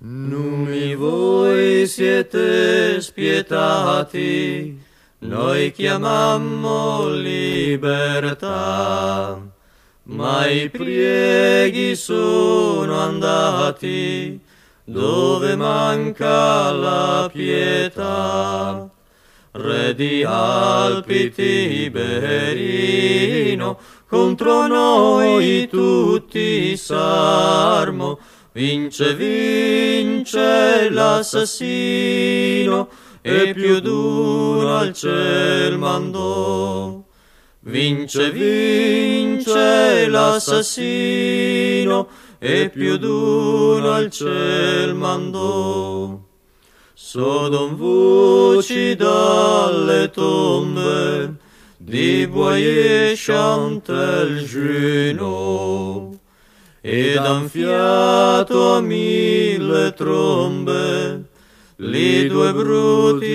Numi voi siete spietati, noi chiamammo libertà, ma i prieghi sono andati dove manca la pietà. Re di Alpi Tiberino, contro noi tutti s'armo, vince, vince l'assassino, e più d'uno al ciel mandò. Vince, vince l'assassino, e più d'uno al ciel mandò. Sodom voci dalle tombe di buoi e chantel Juno, ed han fiato a 1000 trombe li due bruti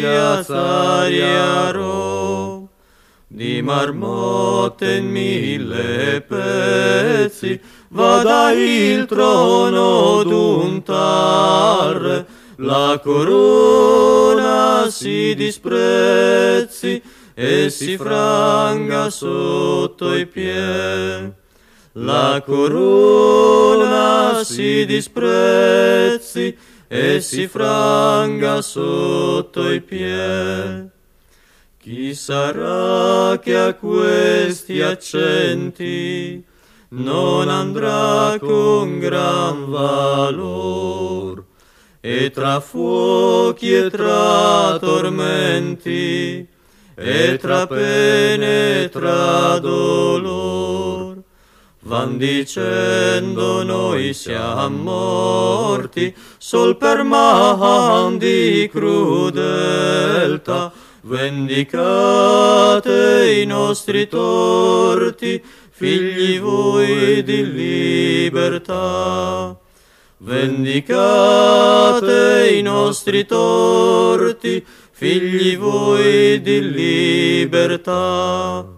azzariaro, di marmotte in 1000 pezzi vada il trono d'un tar, la corona si disprezzi e si franga sotto i piedi. La corona si disprezzi e si franga sotto i piedi. Chi sarà che a questi accenti non andrà con gran valor, e tra fuochi e tra tormenti, e tra pene e tra dolor, van dicendo noi siamo morti sol per man di crudeltà. Vendicate i nostri torti, figli voi di libertà. Vendicate i nostri torti, figli voi di libertà.